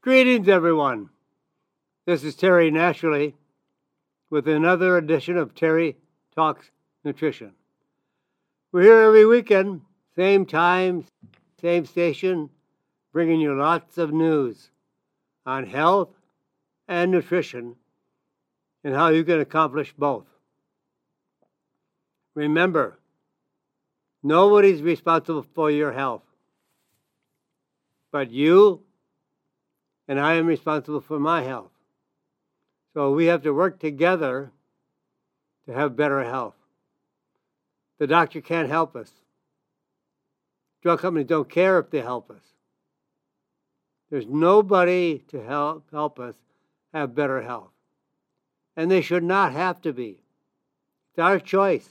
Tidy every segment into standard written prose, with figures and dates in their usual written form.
Greetings, everyone. This is Terry Naturally with another edition of Terry Talks Nutrition. We're here every weekend, same time, same station, bringing you lots of news on health and nutrition and how you can accomplish both. Remember, nobody's responsible for your health, but you and I am responsible for my health. So we have to work together to have better health. The doctor can't help us. Drug companies don't care if they help us. There's nobody to help us have better health. And they should not have to be. It's our choice.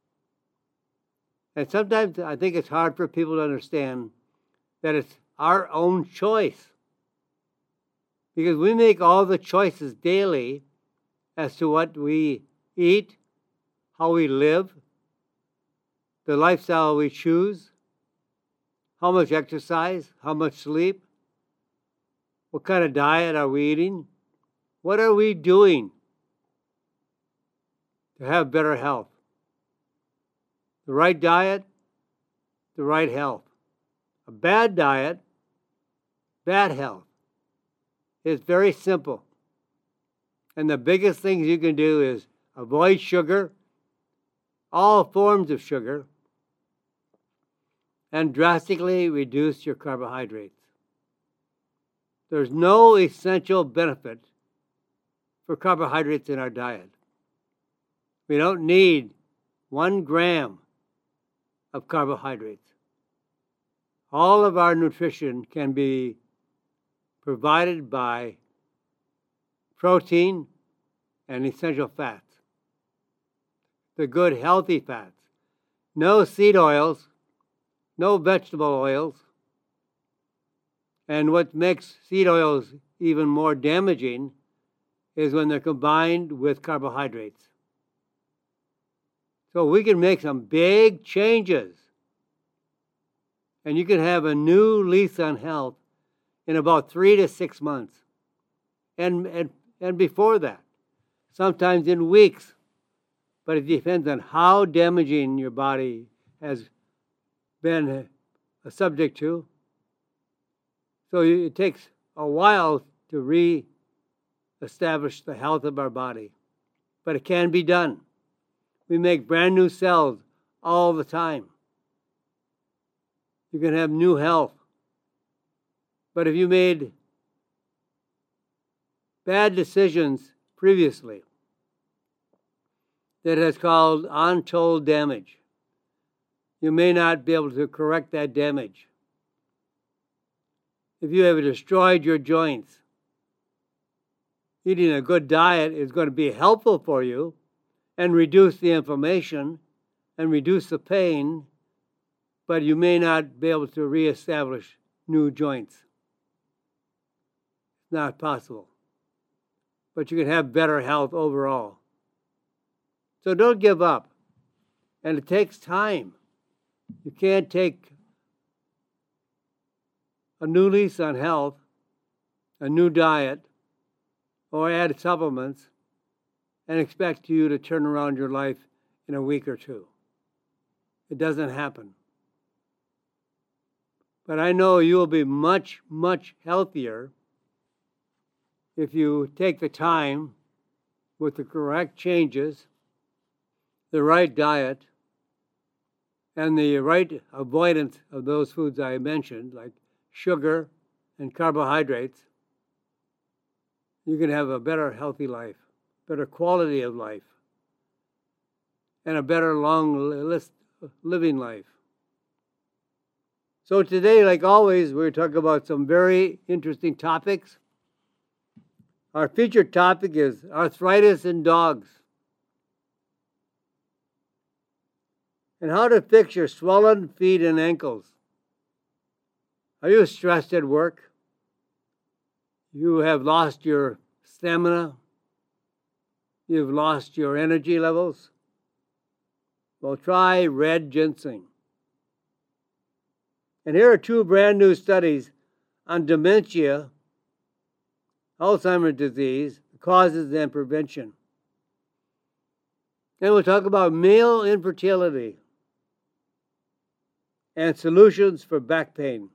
And sometimes I think it's hard for people to understand that it's our own choice. Because we make all the choices daily as to what we eat, how we live, the lifestyle we choose, how much exercise, how much sleep, what kind of diet are we eating, what are we doing to have better health. The right diet, the right health. A bad diet, bad health. It's very simple. And the biggest things you can do is avoid sugar, all forms of sugar, and drastically reduce your carbohydrates. There's no essential benefit for carbohydrates in our diet. We don't need 1 gram of carbohydrates. All of our nutrition can be provided by protein and essential fats. The good, healthy fats. No seed oils, no vegetable oils. And what makes seed oils even more damaging is when they're combined with carbohydrates. So we can make some big changes. And you can have a new lease on health in about 3 to 6 months. And before that, sometimes in weeks. But it depends on how damaging your body has been a subject to. So it takes a while to re-establish the health of our body. But it can be done. We make brand new cells all the time. You can have new health. But if you made bad decisions previously, that has caused untold damage, you may not be able to correct that damage. If you have destroyed your joints, eating a good diet is going to be helpful for you and reduce the inflammation and reduce the pain, but you may not be able to reestablish new joints. It's not possible. But you can have better health overall. So don't give up. And it takes time. You can't take a new lease on health, a new diet, or add supplements and expect you to turn around your life in a week or two. It doesn't happen. But I know you will be much, much healthier if you take the time with the correct changes, the right diet, and the right avoidance of those foods I mentioned, like sugar and carbohydrates. You can have a better healthy life, better quality of life, and a better long living life. So today, like always, we're talking about some very interesting topics. Our featured topic is arthritis in dogs and how to fix your swollen feet and ankles. Are you stressed at work? You have lost your stamina? You've lost your energy levels? Well, try red ginseng. And here are 2 brand new studies on dementia Alzheimer's disease, causes and prevention. And we'll talk about male infertility and solutions for back pain.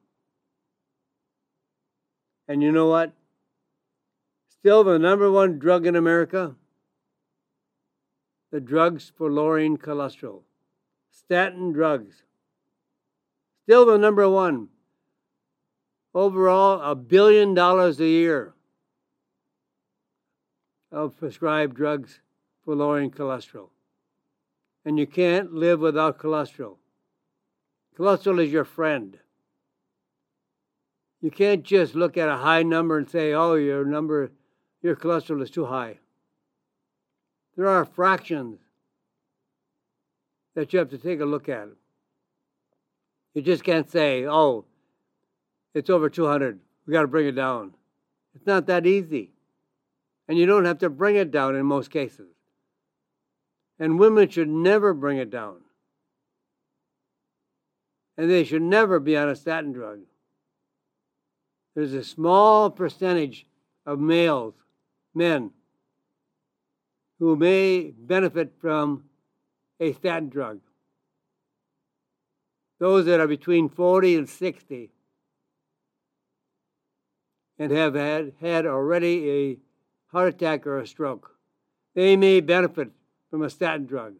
And you know what? Still the number one drug in America? The drugs for lowering cholesterol. Statin drugs. Still the number one. Overall, $1 billion a year of prescribed drugs for lowering cholesterol. And you can't live without cholesterol. Cholesterol is your friend. You can't just look at a high number and say, oh, your cholesterol is too high. There are fractions that you have to take a look at. You just can't say, oh, it's over 200. We got to bring it down. It's not that easy. And you don't have to bring it down in most cases. And women should never bring it down. And they should never be on a statin drug. There's a small percentage of men, who may benefit from a statin drug. Those that are between 40 and 60 and have had already a heart attack or a stroke, they may benefit from a statin drug.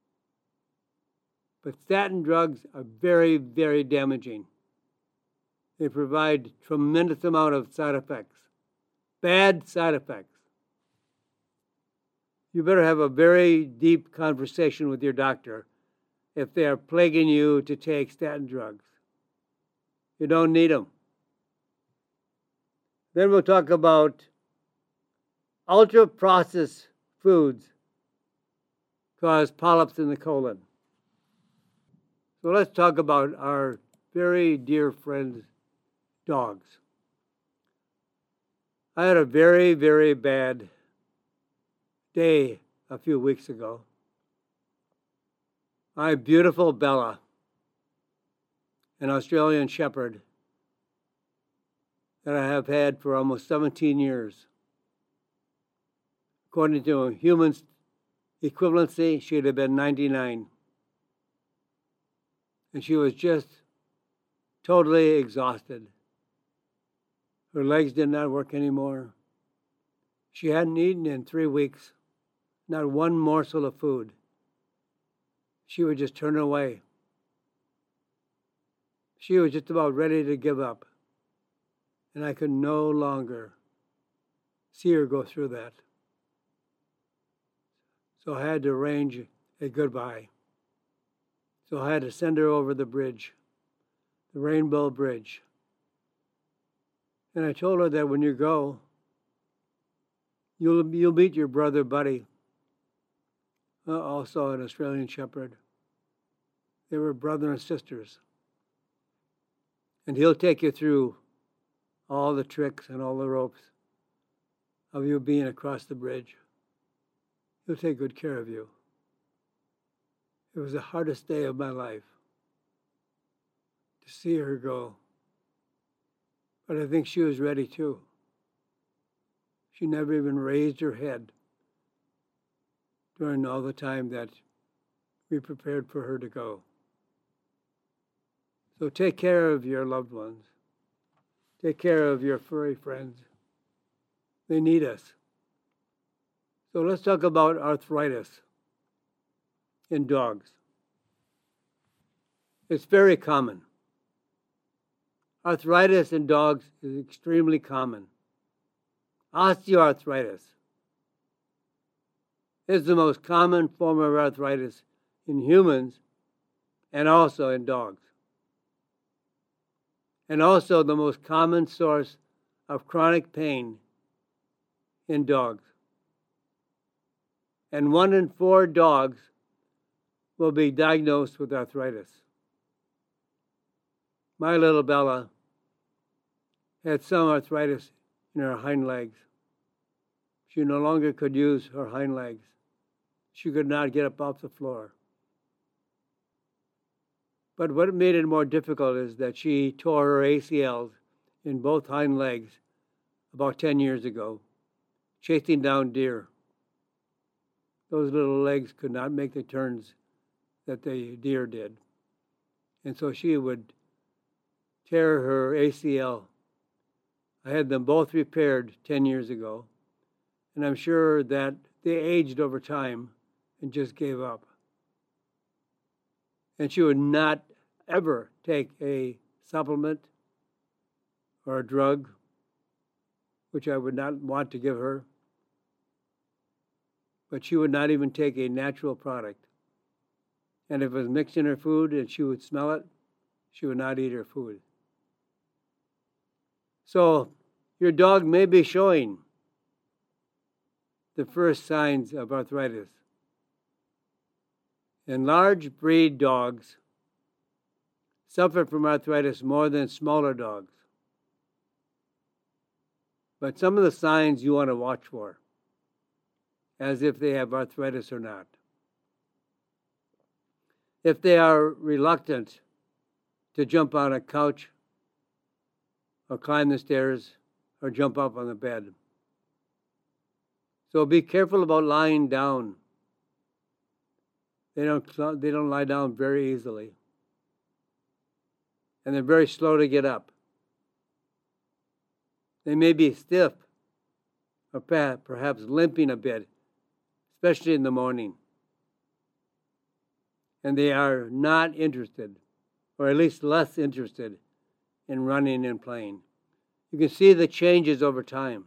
But statin drugs are very, very damaging. They provide tremendous amount of side effects, bad side effects. You better have a very deep conversation with your doctor if they are plaguing you to take statin drugs. You don't need them. Then we'll talk about ultra-processed foods cause polyps in the colon. So let's talk about our very dear friends, dogs. I had a very, very bad day a few weeks ago. My beautiful Bella, an Australian Shepherd that I have had for almost 17 years. According to a human equivalency, she'd have been 99. And she was just totally exhausted. Her legs did not work anymore. She hadn't eaten in 3 weeks, not one morsel of food. She would just turn away. She was just about ready to give up. And I could no longer see her go through that. So I had to arrange a goodbye. So I had to send her over the bridge, the Rainbow Bridge. And I told her that when you go, you'll meet your brother Buddy, also an Australian Shepherd. They were brother and sisters. And he'll take you through all the tricks and all the ropes of you being across the bridge. He'll take good care of you. It was the hardest day of my life to see her go. But I think she was ready too. She never even raised her head during all the time that we prepared for her to go. So take care of your loved ones. Take care of your furry friends. They need us. So let's talk about arthritis in dogs. It's very common. Arthritis in dogs is extremely common. Osteoarthritis is the most common form of arthritis in humans and also in dogs. And also the most common source of chronic pain in dogs. And 1 in 4 dogs will be diagnosed with arthritis. My little Bella had some arthritis in her hind legs. She no longer could use her hind legs. She could not get up off the floor. But what made it more difficult is that she tore her ACLs in both hind legs about 10 years ago, chasing down deer. Those little legs could not make the turns that the deer did. And so she would tear her ACL. I had them both repaired 10 years ago, and I'm sure that they aged over time and just gave up. And she would not ever take a supplement or a drug, which I would not want to give her. But she would not even take a natural product. And if it was mixed in her food and she would smell it, she would not eat her food. So your dog may be showing the first signs of arthritis. And large breed dogs suffer from arthritis more than smaller dogs. But some of the signs you want to watch for, as if they have arthritis or not. If they are reluctant to jump on a couch or climb the stairs or jump up on the bed. So be careful about lying down. They don't lie down very easily. And they're very slow to get up. They may be stiff or perhaps limping a bit, especially in the morning. And they are not interested, or at least less interested, in running and playing. You can see the changes over time.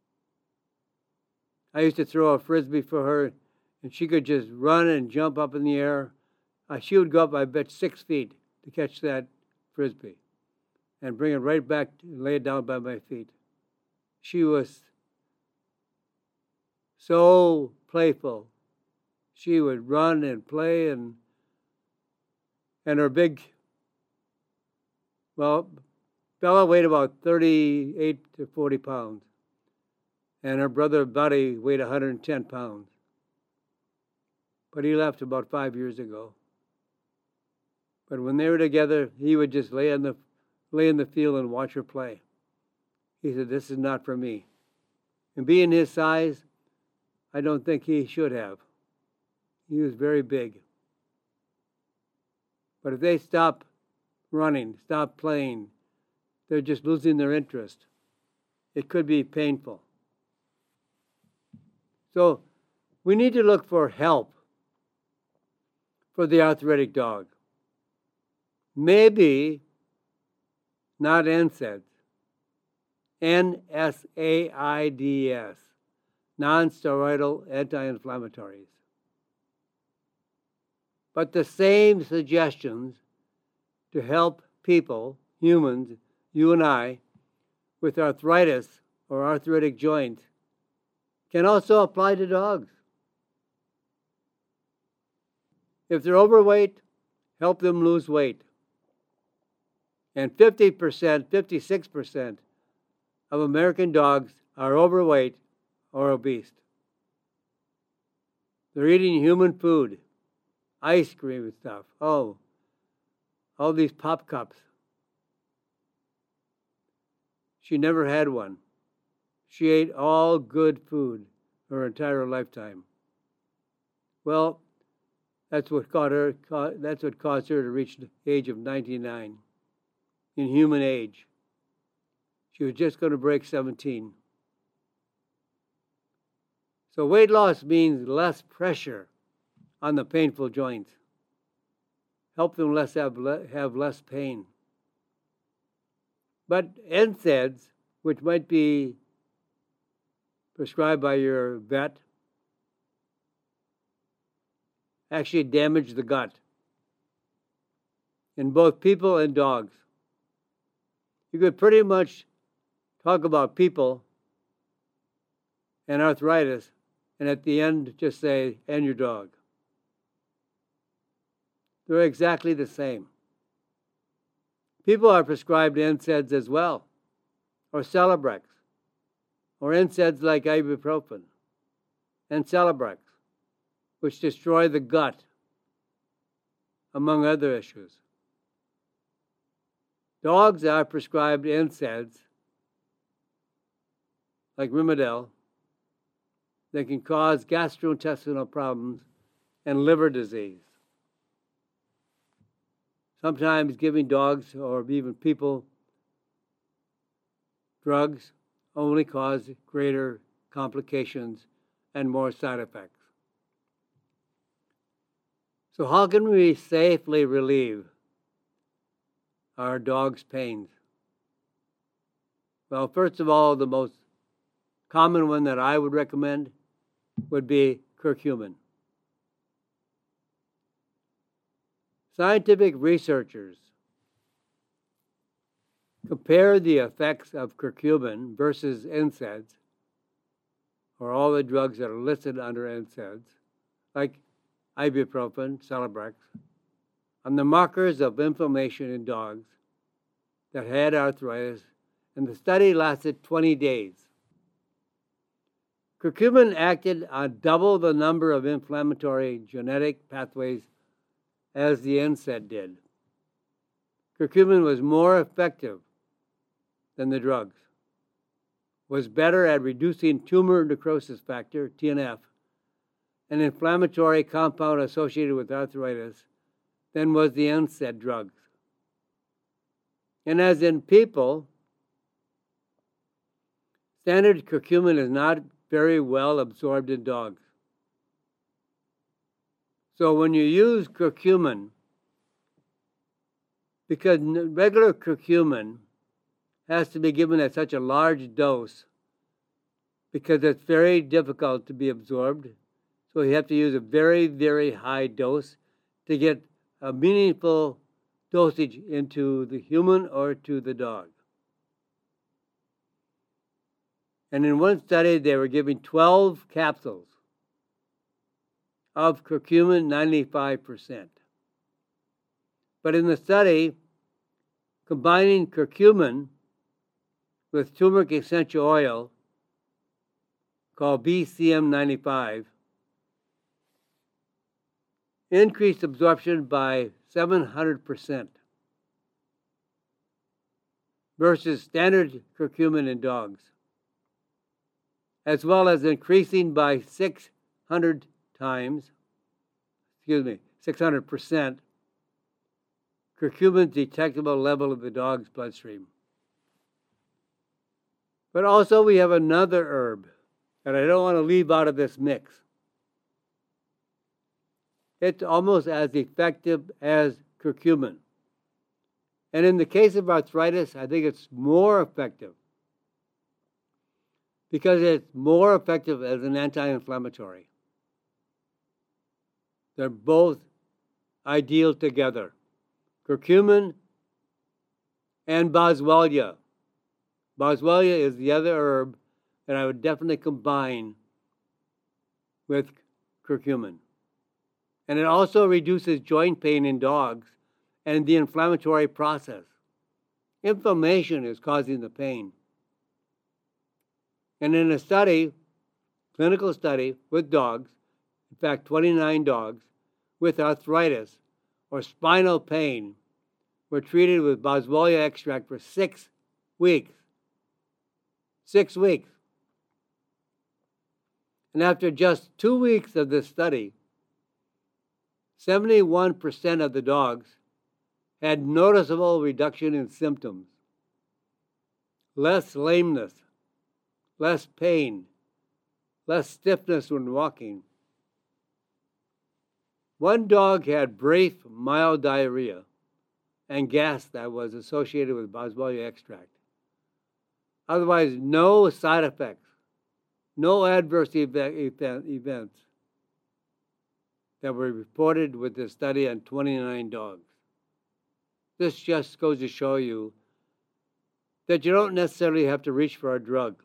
I used to throw a frisbee for her, and she could just run and jump up in the air. She would go up, I bet, 6 feet to catch that frisbee and bring it right back and lay it down by my feet. She was so playful. She would run and play, and her Bella weighed about 38 to 40 pounds, and her brother Buddy weighed 110 pounds. But he left about 5 years ago. But when they were together, he would just lay in the field and watch her play. He said, "This is not for me." And being his size, I don't think he should have. He was very big. But if they stop running, stop playing, they're just losing their interest. It could be painful. So we need to look for help for the arthritic dog. Maybe not NSAIDs. NSAIDs, non-steroidal anti-inflammatories. But the same suggestions to help people, humans, you and I, with arthritis or arthritic joints can also apply to dogs. If they're overweight, help them lose weight. And 50%, 56% of American dogs are overweight or obese. They're eating human food, ice cream and stuff. Oh, all these pop cups. She never had one. She ate all good food her entire lifetime. Well, that's what caused her to reach the age of 99 in human age. She was just going to break 17. So weight loss means less pressure on the painful joints. Help them have less pain. But NSAIDs, which might be prescribed by your vet, actually damage the gut in both people and dogs. You could pretty much talk about people and arthritis, and at the end just say, and your dog. They're exactly the same. People are prescribed NSAIDs as well, or Celebrex, or NSAIDs like ibuprofen, and Celebrex, which destroy the gut, among other issues. Dogs are prescribed NSAIDs like Rimadyl, that can cause gastrointestinal problems and liver disease. Sometimes giving dogs or even people drugs only cause greater complications and more side effects. So how can we safely relieve our dog's pains? Well, first of all, the most common one that I would recommend would be curcumin. Scientific researchers compare the effects of curcumin versus NSAIDs, or all the drugs that are listed under NSAIDs, like ibuprofen, Celebrex, on the markers of inflammation in dogs that had arthritis, and the study lasted 20 days. Curcumin acted on double the number of inflammatory genetic pathways as the NSAID did. Curcumin was more effective than the drugs, was better at reducing tumor necrosis factor, TNF, an inflammatory compound associated with arthritis, than was the NSAID drugs. And as in people, standard curcumin is not very well absorbed in dogs. So when you use curcumin, because regular curcumin has to be given at such a large dose because it's very difficult to be absorbed, so you have to use a very, very high dose to get a meaningful dosage into the human or to the dog. And in one study, they were giving 12 capsules of curcumin 95%. But in the study, combining curcumin with turmeric essential oil called BCM95 increased absorption by 700% versus standard curcumin in dogs, as well as increasing by 600% curcumin's detectable level of the dog's bloodstream. But also we have another herb that I don't want to leave out of this mix. It's almost as effective as curcumin. And in the case of arthritis, I think it's more effective because it's more effective as an anti-inflammatory. They're both ideal together. Curcumin and boswellia. Boswellia is the other herb that I would definitely combine with curcumin. And it also reduces joint pain in dogs and the inflammatory process. Inflammation is causing the pain. And in a study, clinical study with dogs, in fact 29 dogs with arthritis or spinal pain were treated with boswellia extract for 6 weeks. 6 weeks. And after just 2 weeks of this study, 71% of the dogs had noticeable reduction in symptoms. Less lameness, less pain, less stiffness when walking. One dog had brief, mild diarrhea and gas that was associated with boswellia extract. Otherwise, no side effects, no adverse events that were reported with this study on 29 dogs. This just goes to show you that you don't necessarily have to reach for a drug.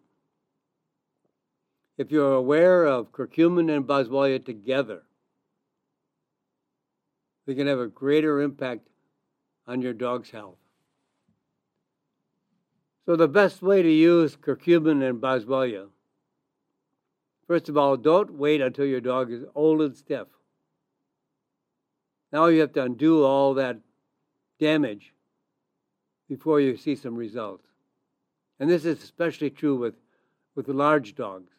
If you're aware of curcumin and boswellia together, they can have a greater impact on your dog's health. So the best way to use curcumin and boswellia, first of all, don't wait until your dog is old and stiff. Now you have to undo all that damage before you see some results. And this is especially true with with the large dogs.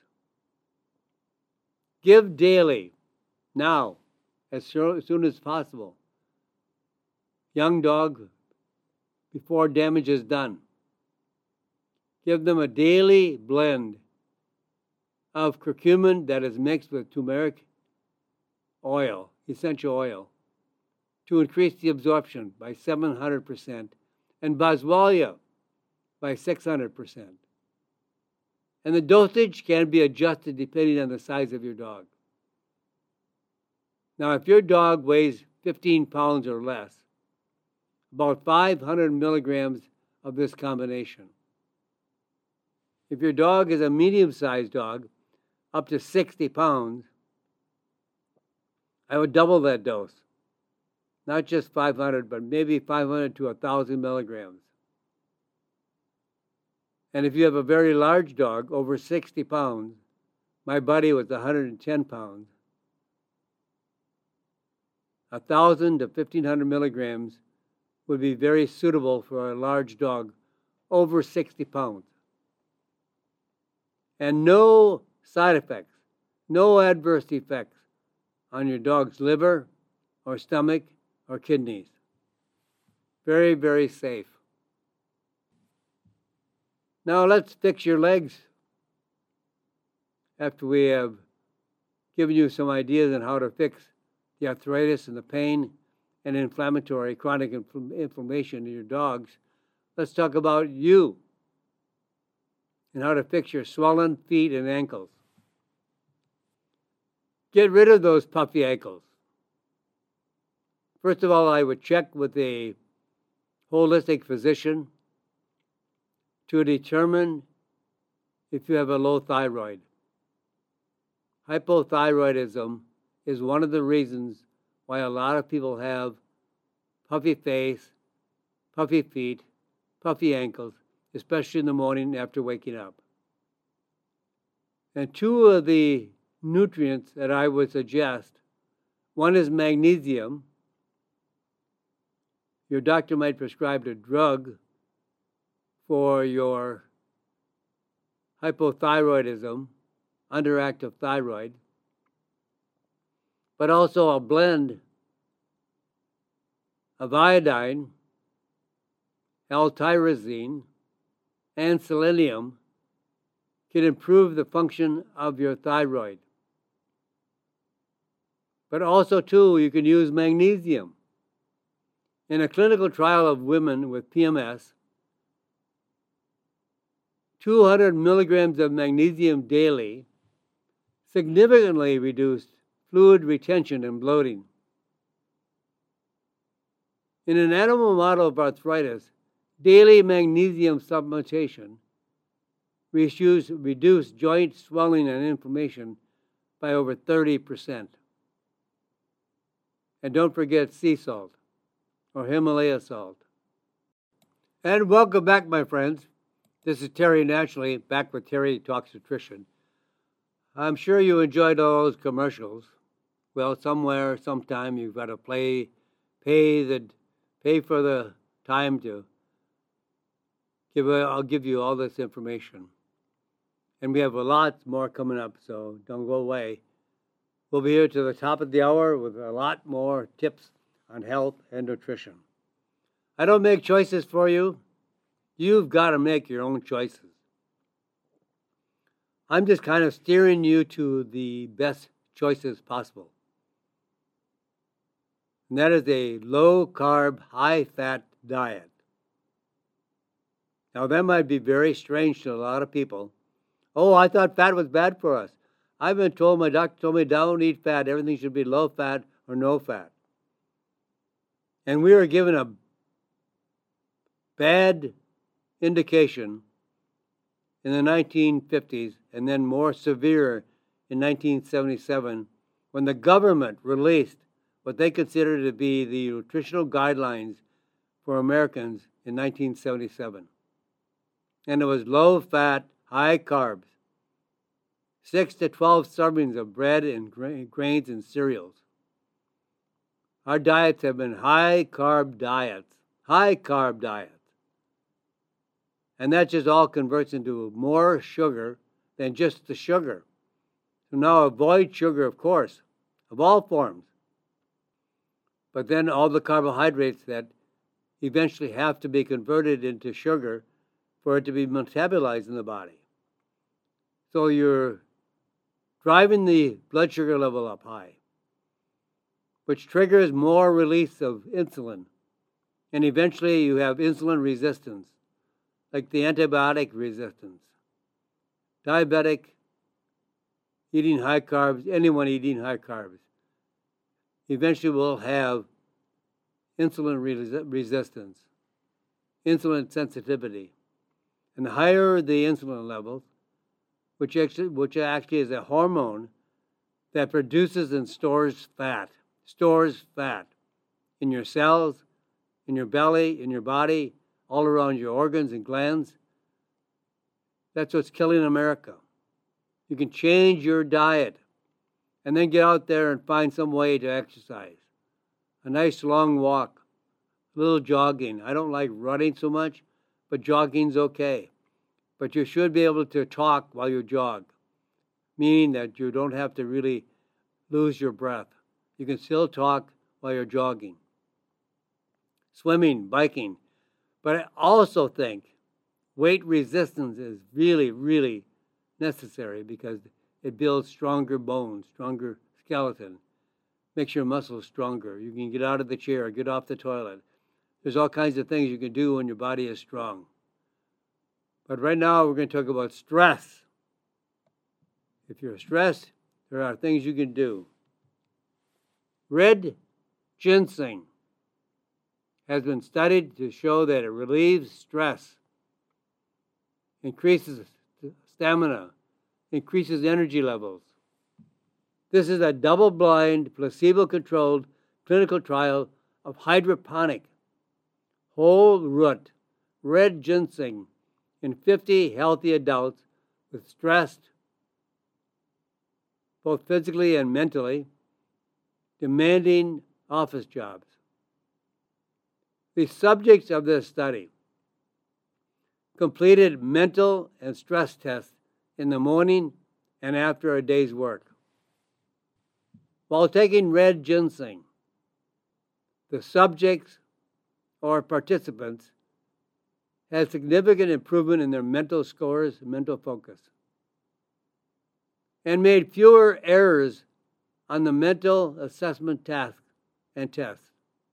Give daily, now, as soon as possible. Young dog, before damage is done. Give them a daily blend of curcumin that is mixed with turmeric oil, essential oil, to increase the absorption by 700% and boswellia by 600%. And the dosage can be adjusted depending on the size of your dog. Now, if your dog weighs 15 pounds or less, about 500 milligrams of this combination. If your dog is a medium-sized dog, up to 60 pounds, I would double that dose. Not just 500, but maybe 500 to 1,000 milligrams. And if you have a very large dog, over 60 pounds, my buddy was 110 pounds, 1,000 to 1,500 milligrams would be very suitable for a large dog over 60 pounds. And no side effects, no adverse effects on your dog's liver or stomach or kidneys. Very, very safe. Now let's fix your legs after we have given you some ideas on how to fix the arthritis and the pain and inflammatory chronic inflammation in your dogs. Let's talk about you and how to fix your swollen feet and ankles. Get rid of those puffy ankles. First of all, I would check with a holistic physician to determine if you have a low thyroid. Hypothyroidism is one of the reasons why a lot of people have puffy face, puffy feet, puffy ankles, especially in the morning after waking up. And two of the nutrients that I would suggest, one is magnesium. Your doctor might prescribe a drug for your hypothyroidism, underactive thyroid, but also a blend of iodine, L-tyrosine, and selenium can improve the function of your thyroid. But also, too, you can use magnesium. In a clinical trial of women with PMS, 200 milligrams of magnesium daily significantly reduced fluid retention and bloating. In an animal model of arthritis, daily magnesium supplementation reduced joint swelling and inflammation by over 30%. And don't forget sea salt or Himalaya salt. And welcome back, my friends. This is Terry Naturally, back with Terry Talks Nutrition. I'm sure you enjoyed all those commercials. Well, somewhere, sometime, you've got to pay for the time to I'll give you all this information. And we have a lot more coming up, so don't go away. We'll be here to the top of the hour with a lot more tips on health and nutrition. I don't make choices for you. You've got to make your own choices. I'm just kind of steering you to the best choices possible. And that is a low-carb, high-fat diet. Now, that might be very strange to a lot of people. Oh, I thought fat was bad for us. I've been told, my doctor told me, don't eat fat. Everything should be low fat or no fat. And we were given a bad indication in the 1950s and then more severe in 1977 when the government released what they considered to be the nutritional guidelines for Americans in 1977. And it was low fat, high carbs, 6 to 12 servings of bread and grains and cereals. Our diets have been high carb diets. And that just all converts into more sugar, than just the sugar. So now avoid sugar, of course, of all forms. But then all the carbohydrates that eventually have to be converted into sugar for it to be metabolized in the body. So you're driving the blood sugar level up high, which triggers more release of insulin. And eventually you have insulin resistance, like the antibiotic resistance. Diabetic, eating high carbs, anyone eating high carbs, eventually will have insulin resistance, insulin sensitivity. And the higher the insulin levels, which actually is a hormone that produces and stores fat in your cells, in your belly, in your body, all around your organs and glands. That's what's killing America. You can change your diet and then get out there and find some way to exercise. A nice long walk, a little jogging. I don't like running so much, but jogging's okay. But you should be able to talk while you jog, meaning that you don't have to really lose your breath. You can still talk while you're jogging. Swimming, biking. But I also think weight resistance is really, really necessary because it builds stronger bones, stronger skeleton, makes your muscles stronger. You can get out of the chair, get off the toilet. There's all kinds of things you can do when your body is strong. But right now we're going to talk about stress. If you're stressed, there are things you can do. Red ginseng has been studied to show that it relieves stress, increases stamina, increases energy levels. This is a double-blind, placebo-controlled clinical trial of hydroponic, whole root, red ginseng in 50 healthy adults with stressed, both physically and mentally, demanding office jobs. The subjects of this study completed mental and stress tests in the morning and after a day's work. While taking red ginseng, the subjects or participants had significant improvement in their mental scores and mental focus, and made fewer errors on the mental assessment tasks and tests.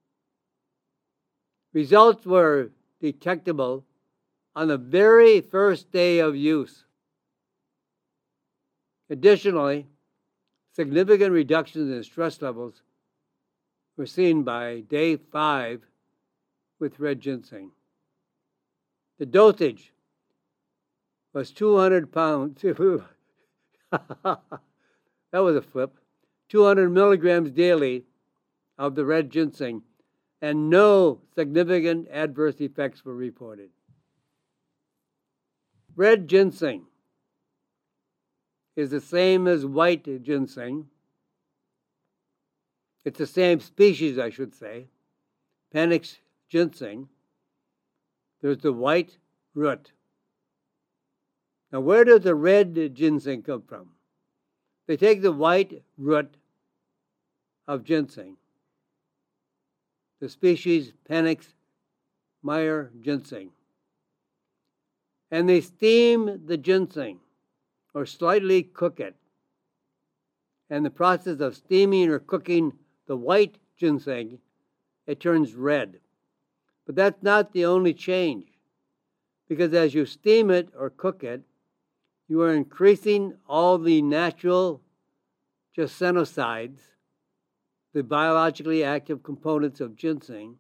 Results were detectable on the very first day of use. Additionally, significant reductions in stress levels were seen by day 5 with red ginseng. The dosage was 200 pounds. That was a flip. 200 milligrams daily of the red ginseng, and no significant adverse effects were reported. Red ginseng is the same as white ginseng. It's the same species, I should say. Panax ginseng. There's the white root. Now, where does the red ginseng come from? They take the white root of ginseng, the species Panax Meyer ginseng, and they steam the ginseng or slightly cook it. And the process of steaming or cooking the white ginseng, it turns red. But that's not the only change, because as you steam it or cook it, you are increasing all the natural gissenosides, the biologically active components of ginseng,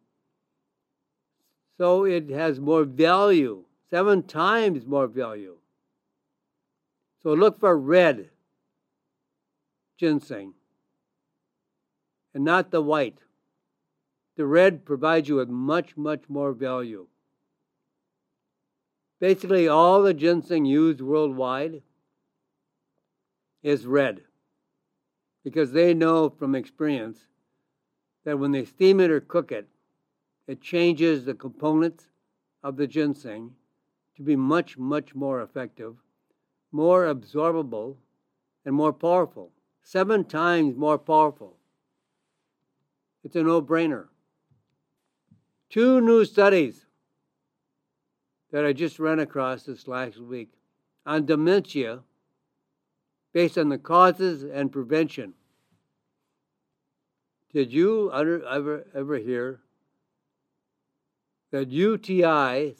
so it has more value, 7 times more value. So look for red ginseng and not the white. The red provides you with much, much more value. Basically, all the ginseng used worldwide is red, because they know from experience that when they steam it or cook it, it changes the components of the ginseng to be much, much more effective more absorbable and more powerful. 7 times more powerful. It's a no-brainer. 2 new studies that I just ran across this last week on dementia based on the causes and prevention. Did you ever hear that UTIs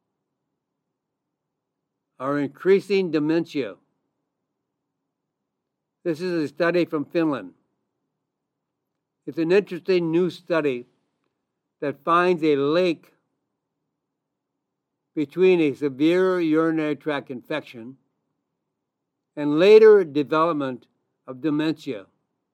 are increasing dementia? This is a study from Finland. It's an interesting new study that finds a link between a severe urinary tract infection and later development of dementia.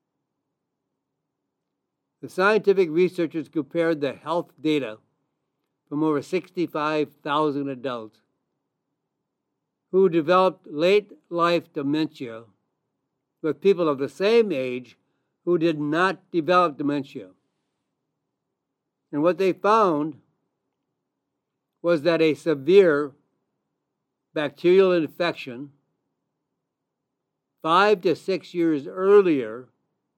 The scientific researchers compared the health data from over 65,000 adults who developed late-life dementia with people of the same age who did not develop dementia. And what they found was that a severe bacterial infection 5 to 6 years earlier,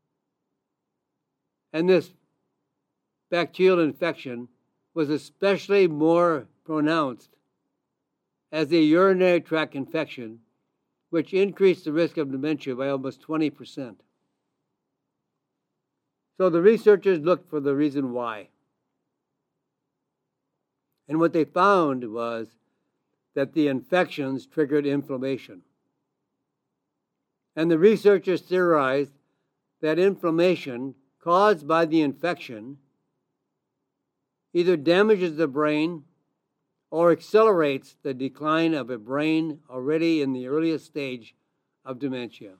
and this bacterial infection was especially more pronounced as a urinary tract infection, which increased the risk of dementia by almost 20%. So the researchers looked for the reason why. And what they found was that the infections triggered inflammation. And the researchers theorized that inflammation caused by the infection either damages the brain or accelerates the decline of a brain already in the earliest stage of dementia.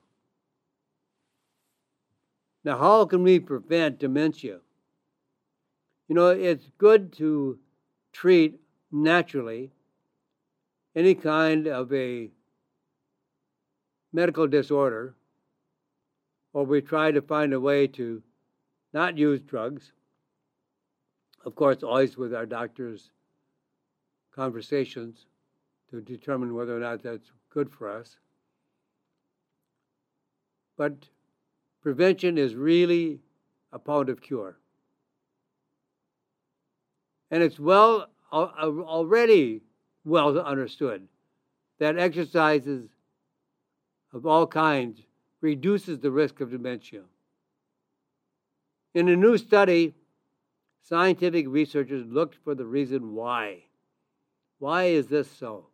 Now, how can we prevent dementia? You know, it's good to treat naturally any kind of a medical disorder, or we try to find a way to not use drugs. Of course, always with our doctor's conversations to determine whether or not that's good for us. But prevention is really a pound of cure. And it's already well understood that exercises of all kinds reduces the risk of dementia. In a new study, scientific researchers looked for the reason why. Why is this so?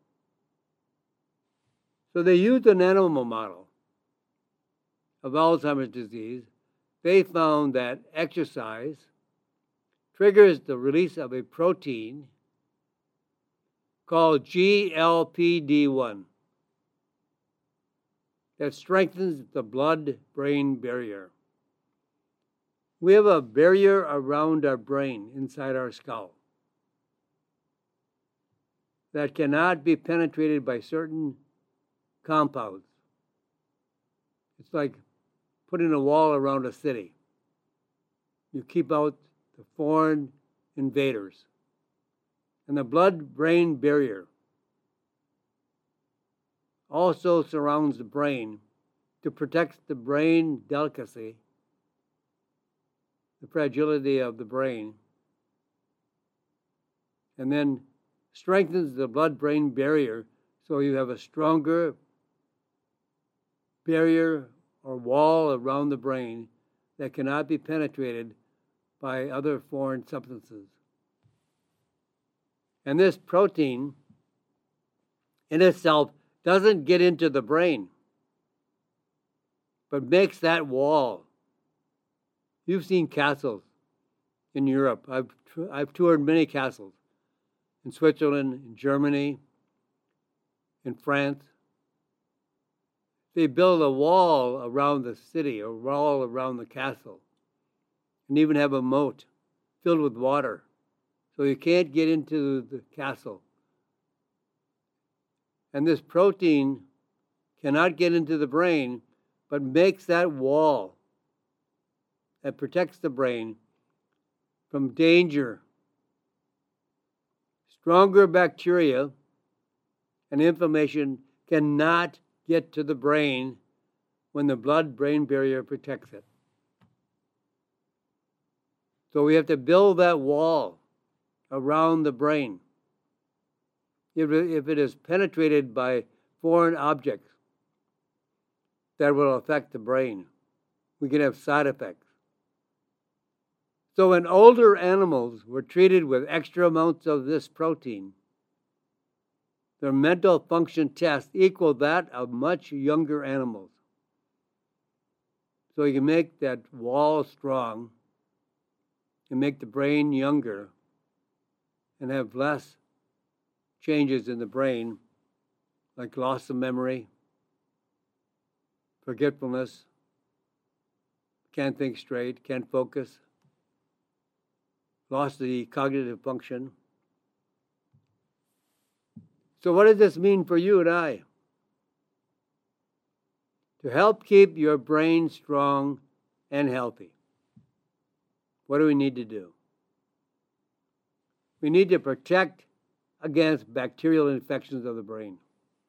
So they used an animal model of Alzheimer's disease. They found that exercise triggers the release of a protein called GLPD1 that strengthens the blood-brain barrier. We have a barrier around our brain, inside our skull, that cannot be penetrated by certain compounds. It's like putting a wall around a city. You keep out the foreign invaders. And the blood-brain barrier also surrounds the brain to protect the brain delicacy, the fragility of the brain, and then strengthens the blood-brain barrier so you have a stronger barrier or wall around the brain that cannot be penetrated by other foreign substances. And this protein in itself doesn't get into the brain, but makes that wall. You've seen castles in Europe. I've toured many castles in Switzerland, in Germany, in France. They build a wall around the city, a wall around the castle, and even have a moat filled with water, so you can't get into the castle. And this protein cannot get into the brain, but makes that wall that protects the brain from danger. Stronger bacteria and inflammation cannot get to the brain when the blood-brain barrier protects it. So we have to build that wall around the brain. If it is penetrated by foreign objects that will affect the brain, we can have side effects. So when older animals were treated with extra amounts of this protein, their mental function test equaled that of much younger animals. So you can make that wall strong and make the brain younger and have less changes in the brain, like loss of memory, forgetfulness, can't think straight, can't focus, lost the cognitive function. So what does this mean for you and I? To help keep your brain strong and healthy, what do we need to do? We need to protect against bacterial infections of the brain.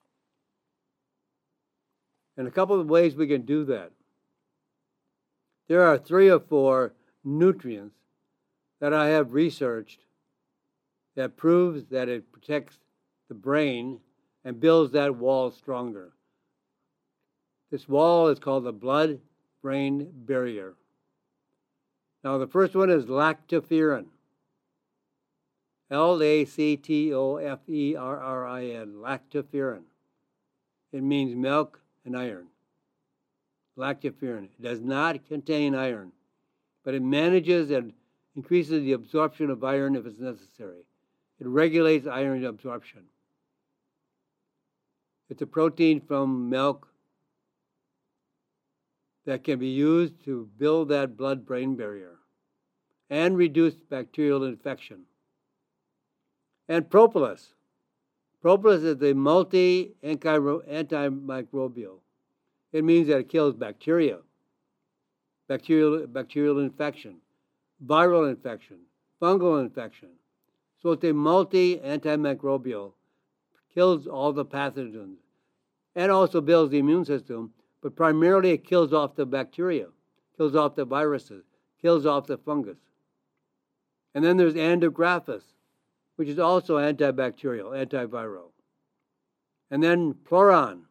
And a couple of ways we can do that. There are 3 or 4 nutrients that I have researched that proves that it protects the brain and builds that wall stronger. This wall is called the blood-brain barrier. Now, the first one is lactoferrin. Lactoferrin, lactoferrin. It means milk and iron. Lactoferrin. It does not contain iron, but it manages and increases the absorption of iron if it's necessary. It regulates iron absorption. It's a protein from milk that can be used to build that blood-brain barrier and reduce bacterial infection. And propolis. Propolis is a multi-antimicrobial. It means that it kills bacteria, bacterial infection, viral infection, fungal infection. So it's a multi-antimicrobial, kills all the pathogens, and also builds the immune system, but primarily it kills off the bacteria, kills off the viruses, kills off the fungus. And then there's Andrographis, which is also antibacterial, antiviral. And then Pleuron,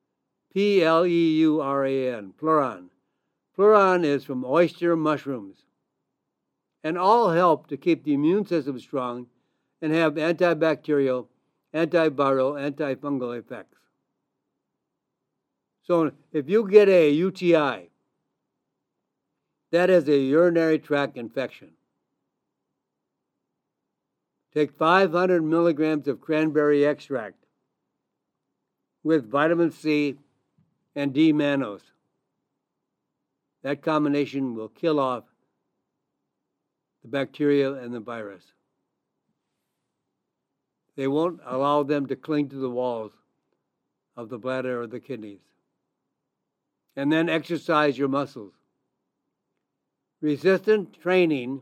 Pleuran, Pleuron. Pleuron is from oyster mushrooms. And all help to keep the immune system strong and have antibacterial, antiviral, antifungal effects. So if you get a UTI, that is a urinary tract infection. Take 500 milligrams of cranberry extract with vitamin C and D-mannose. That combination will kill off the bacteria and the virus. They won't allow them to cling to the walls of the bladder or the kidneys. And then exercise your muscles. Resistant training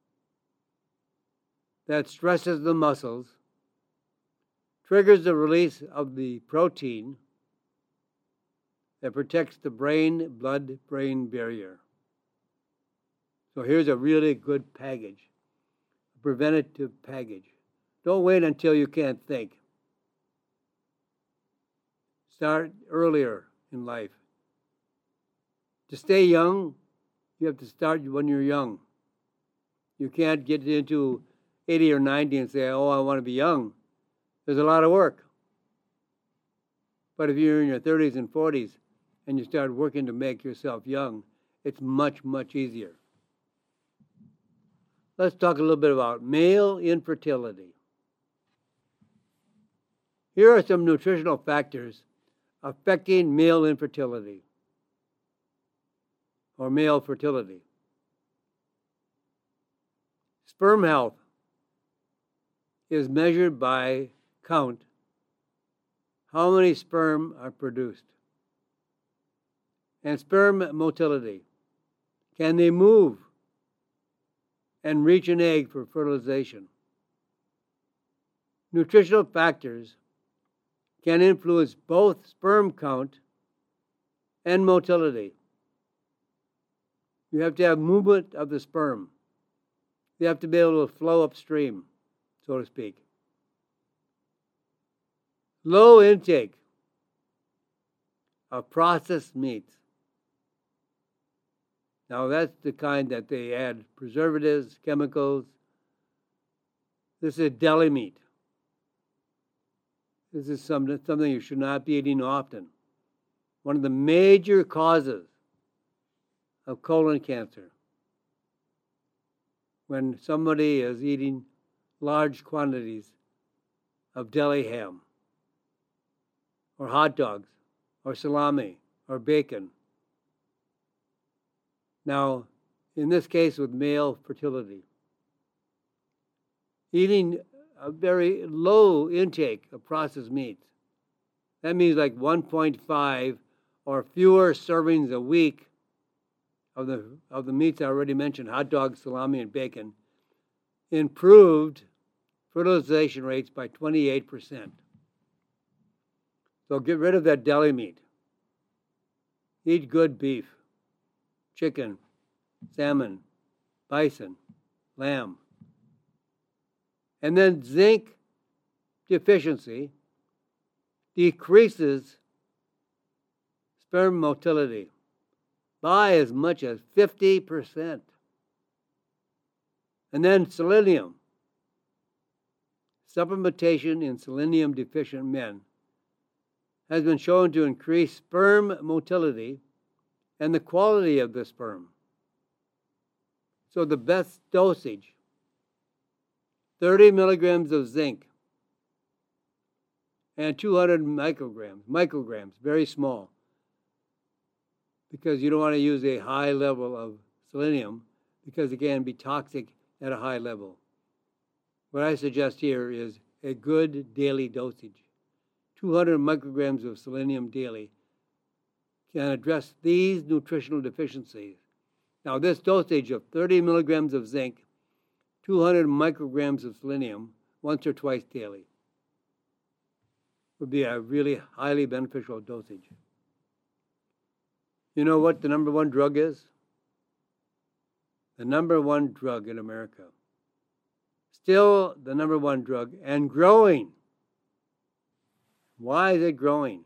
that stresses the muscles triggers the release of the protein that protects the blood-brain barrier. So here's a really good package, a preventative package. Don't wait until you can't think. Start earlier in life. To stay young, you have to start when you're young. You can't get into 80 or 90 and say, oh, I want to be young. There's a lot of work. But if you're in your 30s and 40s and you start working to make yourself young, it's much, much easier. Let's talk a little bit about male infertility. Here are some nutritional factors affecting male infertility or male fertility. Sperm health is measured by count how many sperm are produced. And sperm motility. Can they move and reach an egg for fertilization? Nutritional factors can influence both sperm count and motility. You have to have movement of the sperm. You have to be able to flow upstream, so to speak. Low intake of processed meats. Now that's the kind that they add preservatives, chemicals. This is deli meat. This is something you should not be eating often. One of the major causes of colon cancer. When somebody is eating large quantities of deli ham, or hot dogs, or salami, or bacon. Now, in this case with male fertility, eating a very low intake of processed meats, that means like 1.5 or fewer servings a week of the meats I already mentioned, hot dogs, salami, and bacon, improved fertilization rates by 28%. So get rid of that deli meat. Eat good beef, chicken, salmon, bison, lamb. And then zinc deficiency decreases sperm motility by as much as 50%. And then selenium. Supplementation in selenium deficient men has been shown to increase sperm motility and the quality of the sperm. So the best dosage, 30 milligrams of zinc and 200 micrograms, very small, because you don't want to use a high level of selenium because it can be toxic at a high level. What I suggest here is a good daily dosage. 200 micrograms of selenium daily can address these nutritional deficiencies. Now, this dosage of 30 milligrams of zinc, 200 micrograms of selenium, once or twice daily, would be a really highly beneficial dosage. You know what the number one drug is? The number one drug in America. Still the number one drug and growing. Why is it growing?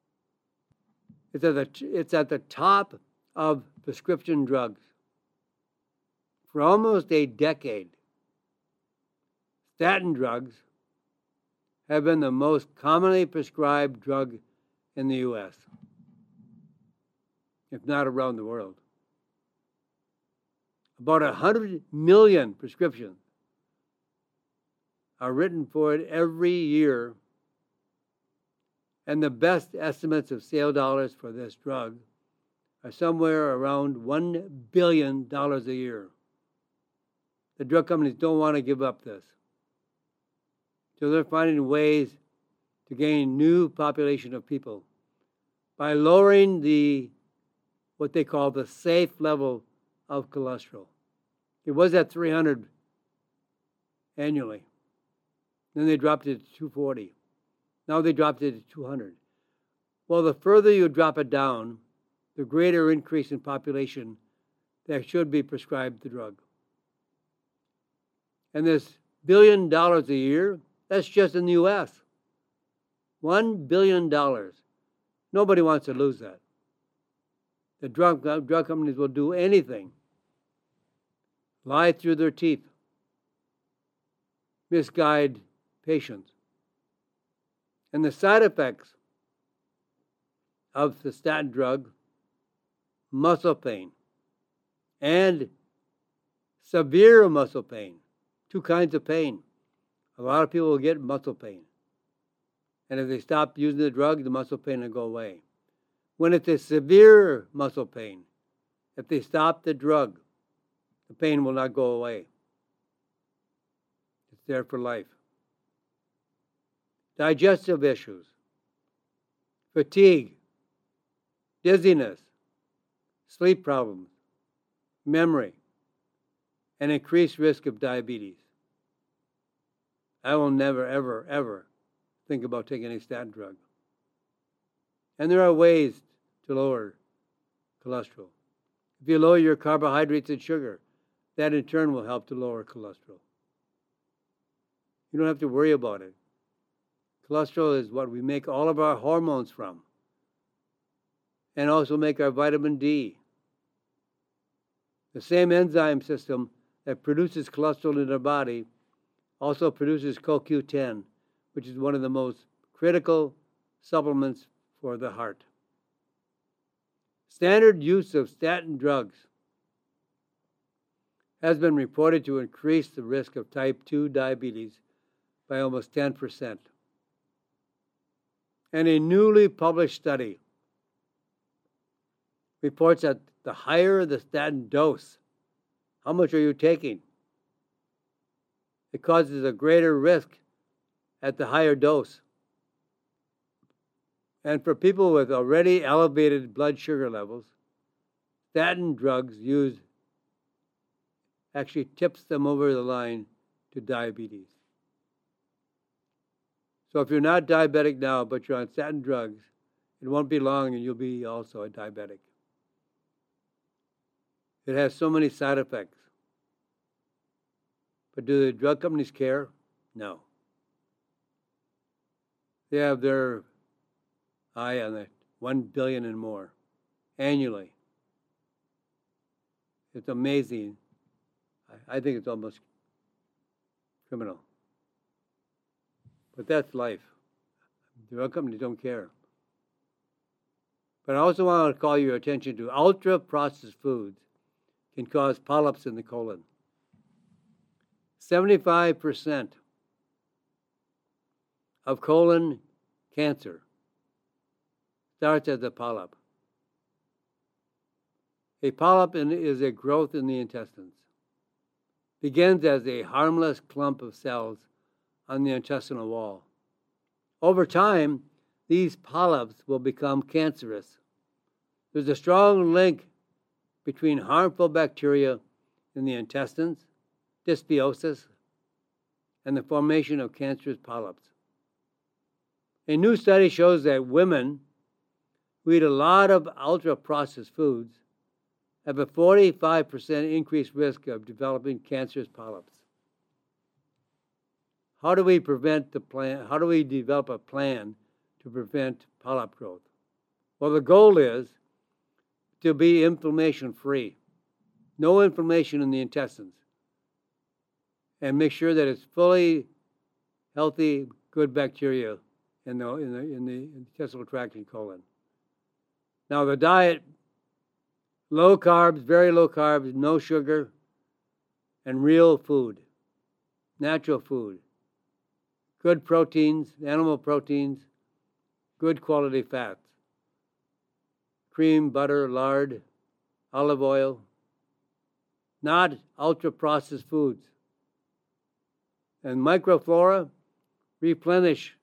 It's at the top of prescription drugs. For almost a decade, statin drugs have been the most commonly prescribed drug in the U.S., if not around the world. About 100 million prescriptions are written for it every year, and the best estimates of sale dollars for this drug are somewhere around $1 billion a year. The drug companies don't want to give up this. So they're finding ways to gain new population of people by lowering what they call the safe level of cholesterol. It was at 300 annually. Then they dropped it to 240. Now they dropped it to 200. Well, the further you drop it down, the greater increase in population that should be prescribed the drug. And this $1 billion a year, that's just in the U.S. $1 billion. Nobody wants to lose that. The drug companies will do anything. Lie through their teeth. Misguide patients. And the side effects of the statin drug, muscle pain and severe muscle pain. Two kinds of pain. A lot of people will get muscle pain. And if they stop using the drug, the muscle pain will go away. When it's a severe muscle pain, if they stop the drug, the pain will not go away. It's there for life. Digestive issues, fatigue, dizziness, sleep problems, memory, and increased risk of diabetes. I will never, ever, ever think about taking any statin drug. And there are ways to lower cholesterol. If you lower your carbohydrates and sugar, that in turn will help to lower cholesterol. You don't have to worry about it. Cholesterol is what we make all of our hormones from, and also make our vitamin D. The same enzyme system that produces cholesterol in our body also produces CoQ10, which is one of the most critical supplements for the heart. Standard use of statin drugs has been reported to increase the risk of type 2 diabetes by almost 10%. And a newly published study reports that the higher the statin dose, how much are you taking? It causes a greater risk at the higher dose. And for people with already elevated blood sugar levels, statin drugs used actually tips them over the line to diabetes. So if you're not diabetic now, but you're on statin drugs, it won't be long and you'll be also a diabetic. It has so many side effects. But do the drug companies care? No. They have their eye on the 1 billion and more annually. It's amazing. I think it's almost criminal. But that's life. The drug companies don't care. But I also want to call your attention to ultra-processed foods can cause polyps in the colon. 75% of colon cancer starts as a polyp. A polyp is a growth in the intestines. Begins as a harmless clump of cells on the intestinal wall. Over time, these polyps will become cancerous. There's a strong link between harmful bacteria in the intestines, dysbiosis, and the formation of cancerous polyps. A new study shows that women who eat a lot of ultra-processed foods have a 45% increased risk of developing cancerous polyps. How do we develop a plan to prevent polyp growth? Well, the goal is to be inflammation-free. No inflammation in the intestines. And make sure that it's fully healthy, good bacteria in the intestinal tract and colon. Now the diet, low carbs, very low carbs, no sugar, and real food, natural food. Good proteins, animal proteins, good quality fats. Cream, butter, lard, olive oil. Not ultra-processed foods. And microflora, replenish